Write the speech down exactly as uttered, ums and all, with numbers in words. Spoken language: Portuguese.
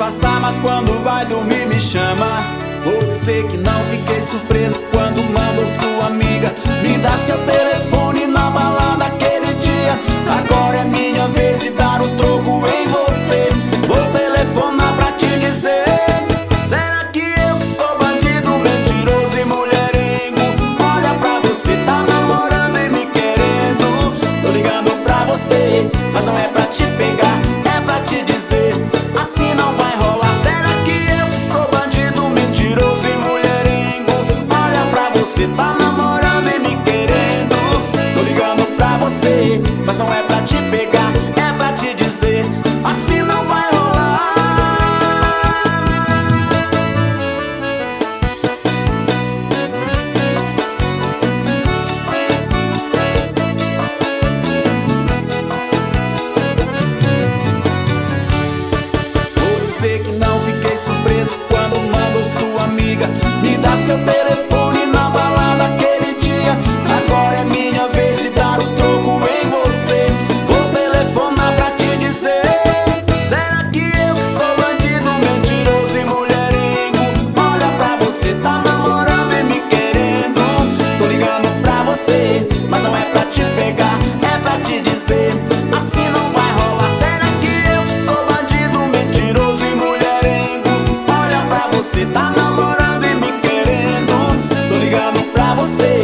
passar, mas quando vai dormir me chama. Vou dizer que não fiquei surpreso quando mandou sua amiga me dar seu telefone na balada aquele dia. Agora é minha vez de dar o troco em você. Vou telefonar pra te dizer: será que eu que sou bandido, mentiroso e mulherengo? Olha pra você, tá namorando e me querendo. Tô ligando pra você, mas não é pra te pegar, é pra te dizer: assim não vai rolar. Será que eu que sou bandido, mentiroso e mulherengo? Olha pra você, tá namorando e me querendo. Tô ligando pra você, mas não é pra te pegar, é pra te dizer: assim não vai rolar. Vou dizer que não fiquei surpreso quando mandou sua amiga me dar seu telefone na balada aquele dia. Agora é minha vez de dar o troco em você. Vou telefonar pra te dizer: será que eu que sou bandido, mentiroso e mulherengo? Olha pra você, tá namorando e me querendo. Tô ligando pra você, mas não é pra te pegar, é pra te dizer: assim não vai rolar. Será que eu que sou bandido, mentiroso e mulherengo? Olha pra você, tá namorando e me querendo. Tô ligando pra você,